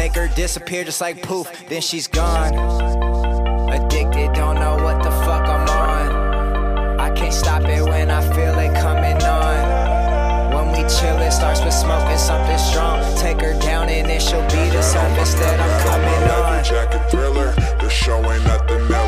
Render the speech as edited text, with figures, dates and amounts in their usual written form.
make her disappear just like poof, then she's gone. Addicted, don't know what the fuck I'm on. I can't stop it when I feel it coming on. When we chill, it starts with smoking something strong. Take her down and then she'll be the surface that I'm coming on. Jacket Thriller, they're showing at the Nelly.